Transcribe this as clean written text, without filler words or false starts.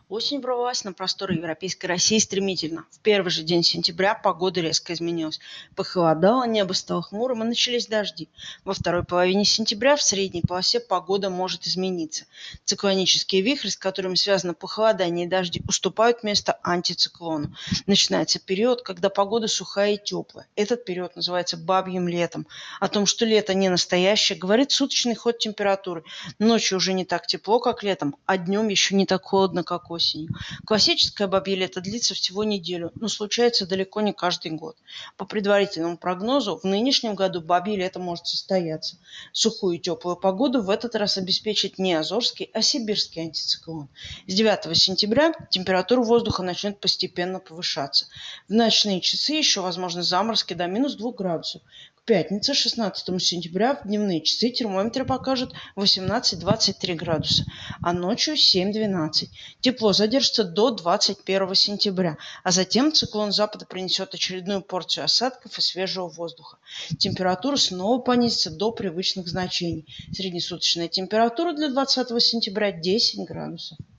Осень ворвалась на просторы европейской России стремительно. В первый же день сентября погода резко изменилась. Похолодало, небо стало хмурым и начались дожди. Во второй половине сентября в средней полосе погода может измениться. Циклонические вихри, с которыми связано похолодание и дожди, уступают место антициклону. Начинается период, когда погода сухая и теплая. Этот период называется бабьим летом. О том, что лето не настоящее, говорит суточный ход температуры. Ночью уже не так тепло, как летом, а днем еще не так холодно, как осенью. Классическое бабье лето длится всего неделю, но случается далеко не каждый год. По предварительному прогнозу, в нынешнем году бабье лето может состояться. Сухую и теплую погоду в этот раз обеспечит не Азорский, а Сибирский антициклон. С 9 сентября температура воздуха начнет постепенно повышаться. В ночные часы еще возможны заморозки до -2 градусов. В пятницу, 16 сентября, в дневные часы термометр покажет 18-23 градуса, а ночью 7-12. Тепло задержится до 21 сентября, а затем циклон запада принесет очередную порцию осадков и свежего воздуха. Температура снова понизится до привычных значений. Среднесуточная температура для 20 сентября 10 градусов.